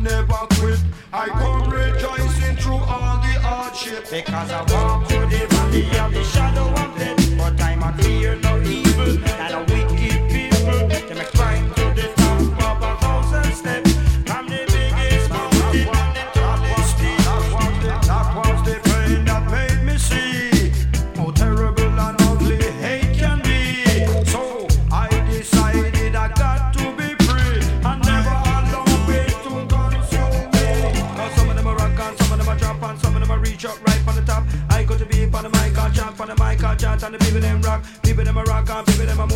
never quit. I come rejoicing through all the hardship. Because I walk through the valley of the shadow of death, but I'm not fear no evil, and a wicked people. They may climb to the top of 1,000 steps. I'm the biggest mountain and the tallest peak. That was the pain that made me see how terrible and ugly hate can be. So I decided I got to be free and never allow it to consume me. Now some of them are rock and some of them are drop and some of them are reach up right on the top. I got to be on the mic, I chant on the mic, I chant and the people them rock and people them are